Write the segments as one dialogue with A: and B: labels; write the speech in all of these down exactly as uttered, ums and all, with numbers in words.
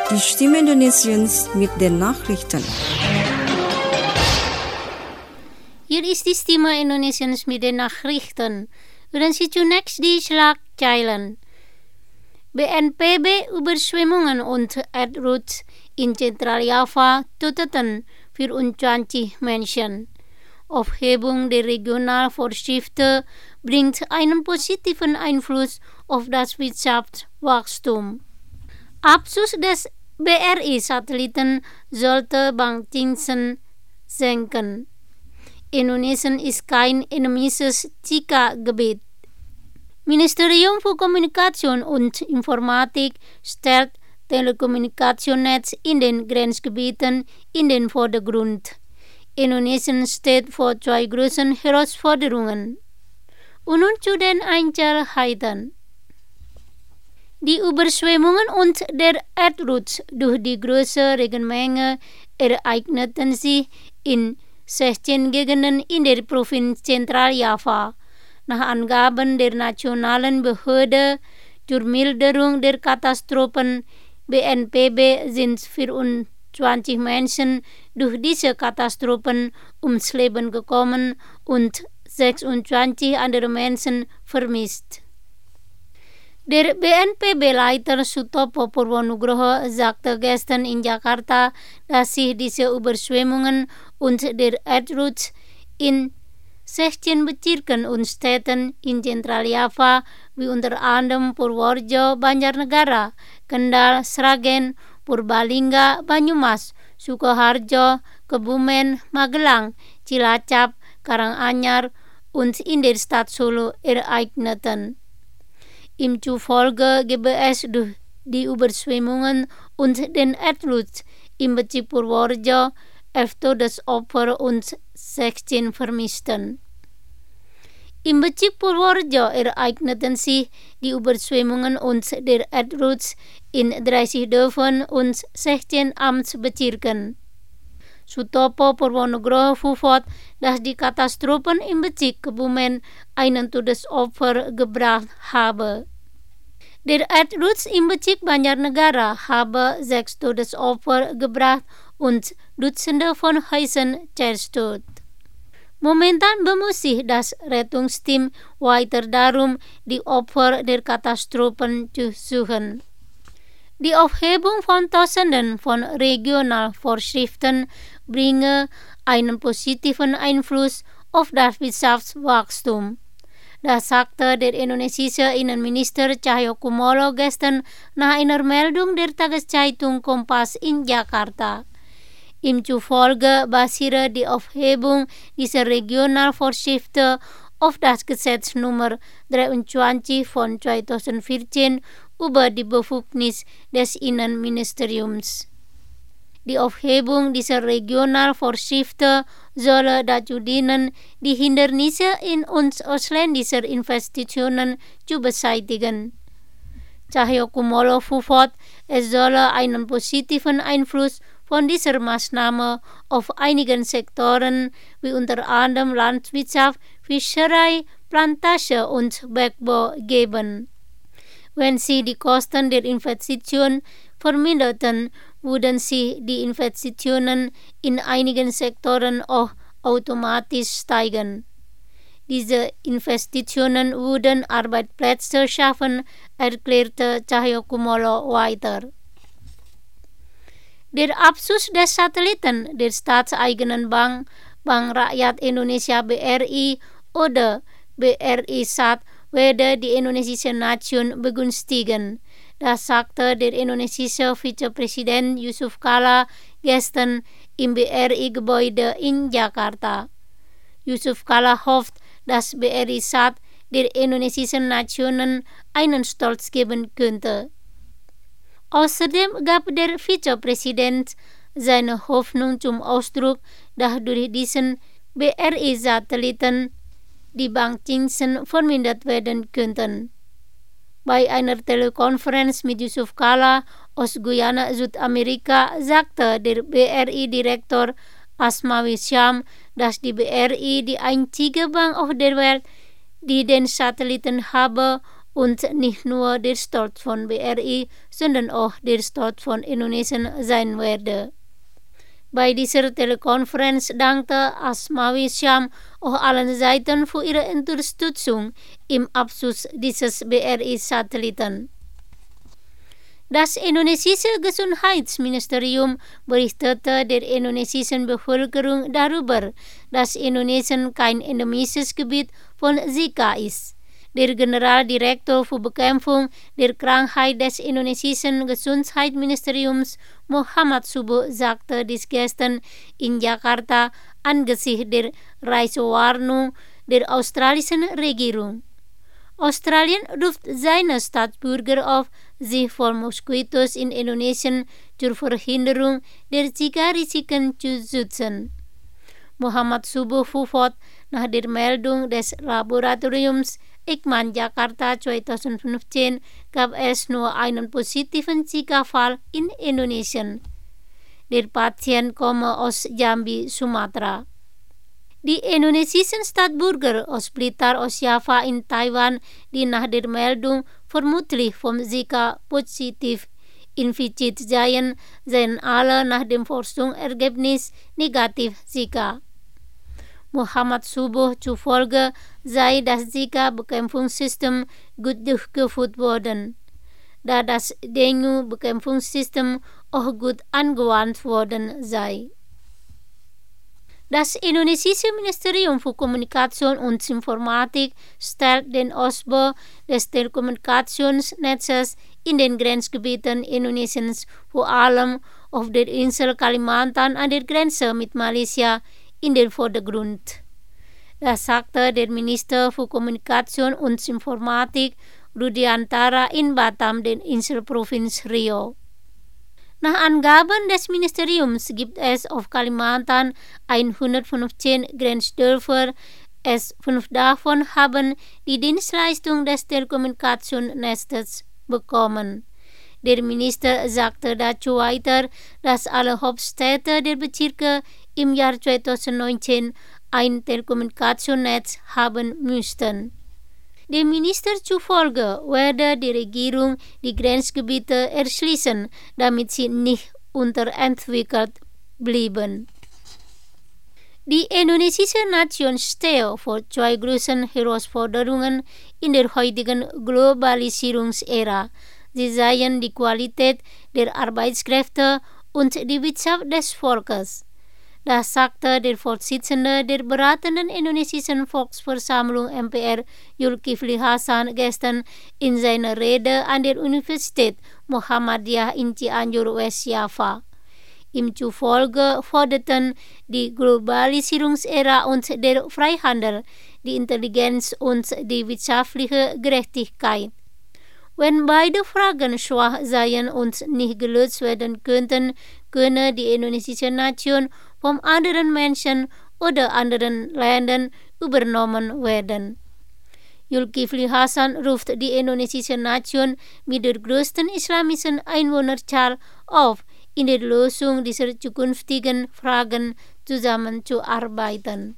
A: Die Stimme Indonesiens mit den Nachrichten.
B: Hier ist die Stimme Indonesiens mit den Nachrichten. U dan ziet u next die Schlagzeilen. B N P B Überschwemmungen und Erdrutsch in Zentraljava töteten vierundzwanzig Menschen. Aufhebung der Regionalvorschriften bringt einen positiven Einfluss auf das Wirtschaftswachstum. Absus des B R I-Satelliten sollte Bankzinsen senken. Indonesien ist kein endemisches Zika-Gebiet. Ministerium für Kommunikation und Informatik stellt Telekommunikationsnetz in den Grenzgebieten in den Vordergrund. Indonesien steht vor zwei großen Herausforderungen. Und nun zu den Einzelheiten. Die Überschwemmungen und der Erdrutsch durch die große Regenmenge ereigneten sich in sechzehn Gegenden in der Provinz Zentraljava. Nach Angaben der nationalen Behörde zur Milderung der Katastrophen B N P B sind vierundzwanzig Menschen durch diese Katastrophen ums Leben gekommen und sechsundzwanzig andere Menschen vermisst. Der B N P B-Leiter Sutopo Purwonugroho sagte gestern in Jakarta, dass sich diese Überschwemmungen und der Erdrutsch in sechzehn Bezirken und Städten in Zentraljava wie unter anderem Purworejo, Banjarnegara, Kendal, Sragen, Purbalingga, Banyumas, Sukoharjo, Kebumen, Magelang, Cilacap, Karanganyar und in der Stadt Solo ereigneten. Ihm zufolge gebe es durch die Überschwemmungen und den Erdrutsch im Bezirk Purworejo elf Todesopfer und sechzehn Vermissten. Im Bezirk Purworejo ereigneten sich die Überschwemmungen und der Erdrutsch in dreißig Dörfern und sechzehn Amtsbezirken. Sutopo Purwonugroho fuhr fort, dass die Katastrophen im Bezirk Kebumen einen Todesopfer gebracht habe. Der Erdrutsch im Bezirk Banjarnegara habe sechs Todesopfer gebracht und Dutzende von Häusern zerstört. Momentan bemüht sich das Rettungsteam weiter darum, die Opfer der Katastrophen zu suchen. Die Aufhebung von Tausenden von Regionalvorschriften bringe einen positiven Einfluss auf das Wirtschaftswachstum. Das sagte der indonesische Innenminister Cahyokumolo gestern nach einer Meldung der Tageszeitung Kompas in Jakarta. Ihm zufolge basiere die Aufhebung dieser Regionalvorschriften auf das Gesetz Nummer dreiundzwanzig von zweitausendvierzehn über die Befugnis des Innenministeriums. Die Aufhebung dieser Regionalvorschriften solle dazu dienen, die Hindernisse in uns ausländischer Investitionen zu beseitigen. Cahyokumolo fuhr fort, es solle einen positiven Einfluss von dieser Maßnahme auf einigen Sektoren wie unter anderem Landwirtschaft, Fischerei, Plantage und Bergbau geben. Wenn sie die Kosten der Investition verminderten, würden sie die Investitionen in einigen Sektoren auch automatisch steigen. Diese Investitionen würden Arbeitsplätze schaffen, erklärte Cahyokumolo weiter. Der Abschuss des Satelliten der staatseigenen Bank, Bank Rakyat Indonesia B R I oder B R I-Sat werde die indonesische Nation begünstigen. Das sagte der indonesische Vizepräsident Yusuf Kala gestern im B R I-Gebäude in Jakarta. Yusuf Kala hofft, dass B R I-Sat der indonesischen Nationen einen Stolz geben könnte. Außerdem gab der Vizepräsident seine Hoffnung zum Ausdruck, dass durch diesen B R I-Satelliten die Bankzinsen vermindert werden könnten. Bei einer Telekonferenz mit Yusuf Kala aus Guyana, Südamerika, sagte der B R I-Direktor Asmawi Syam, dass die B R I die einzige Bank auf der Welt, die den Satelliten habe und nicht nur der Start von B R I, sondern auch der Start von Indonesien sein werde. Bei dieser Telekonferenz dankte Asmawi Syam auch allen Seiten für ihre Unterstützung im Abschuss dieses B R I-Satelliten. Das indonesische Gesundheitsministerium berichtete der indonesischen Bevölkerung darüber, dass Indonesien kein endemisches Gebiet von Zika ist. Der Generaldirektor für Bekämpfung der Krankheit des indonesischen Gesundheitsministeriums Muhammad Subuh sagte dies gestern in Jakarta angesichts der Reisewarnung der australischen Regierung. Australien ruft seine Staatsbürger auf, sich vor Moskitos in Indonesien zur Verhinderung der Zika-Risiken zu schützen. Muhammad Subuh fuhr fort, nach der Meldung des Laboratoriums Eijkman Jakarta zwanzig fünfzehn gab es nur einen positiven Zika-Fall in Indonesien. Der Patient komme aus Jambi, Sumatra. Die indonesischen Staatsbürger aus Blitar aus Java in Taiwan, die nach der Meldung vermutlich vom Zika positiv infiziert seien, seien alle nach dem Forschungsergebnis negativ Zika. Muhammad Subuh zufolge sei das Zika-Bekämpfungssystem gut durchgeführt worden, da das Dengue-Bekämpfungssystem auch gut angewandt worden sei. Das indonesische Ministerium für Kommunikation und Informatik stellt den Ausbau des Telekommunikationsnetzes in den Grenzgebieten Indonesiens, vor allem auf der Insel Kalimantan an der Grenze mit Malaysia, in den Vordergrund. Das sagte der Minister für Kommunikation und Informatik Rudiantara in Batam, der Inselprovinz Riau. Nach Angaben des Ministeriums gibt es auf Kalimantan hundertfünfzehn Grenzdörfer. Es fünf davon haben die Dienstleistung des Telekommunikationsnetzes bekommen. Der Minister sagte dazu weiter, dass alle Hauptstädte der Bezirke im Jahr zwanzig neunzehn ein Telekommunikationsnetz haben müssten. Dem Minister zufolge werde die Regierung die Grenzgebiete erschließen, damit sie nicht unterentwickelt blieben. Die indonesische Nation stehe vor zwei großen Herausforderungen in der heutigen Globalisierungsära. Sie seien die Qualität der Arbeitskräfte und die Wirtschaft des Volkes. Das sagte der Vorsitzende der beratenden indonesischen Volksversammlung M P R, Zulkifli Hasan, gestern in seiner Rede an der Universität Muhammadiyah in Cianjur, West Java. Ihm zufolge forderten die Globalisierungsära und der Freihandel die Intelligenz und die wirtschaftliche Gerechtigkeit. Wenn beide Fragen schwach seien und nicht gelöst werden könnten, könne die indonesische Nation von anderen Menschen oder anderen Ländern übernommen werden. Zulkifli Hasan ruft die indonesische Nation mit der größten islamischen Einwohnerzahl auf, in der Lösung dieser zukünftigen Fragen zusammenzuarbeiten.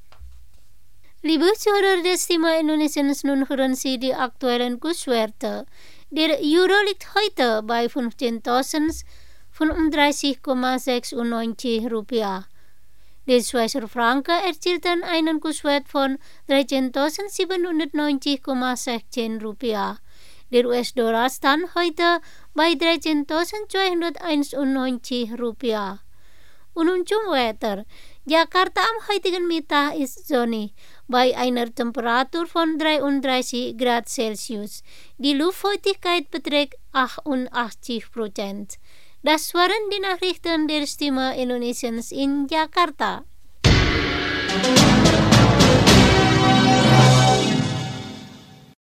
B: Liebe Zuhörer des Thema Indonesiens, nun hören Sie die aktuellen Kurswerte. Der Euro liegt heute bei fünfzehntausendfünfunddreißig Komma sechsundneunzig Rupiah. Der Schweizer Franken erzielte einen Kurswert von dreizehntausendsiebenhundertneunzig Komma sechzehn Rupiah. Der U S-Dollar stand heute bei dreizehntausendzweihunderteinundneunzig Rupiah. Und nun zum Wetter. Jakarta am heutigen Mittag ist sonnig, bei einer Temperatur von dreiunddreißig Grad Celsius. Die Luftfeuchtigkeit beträgt achtundachtzig Prozent. Das waren die Nachrichten der Stimme Indonesiens in Jakarta.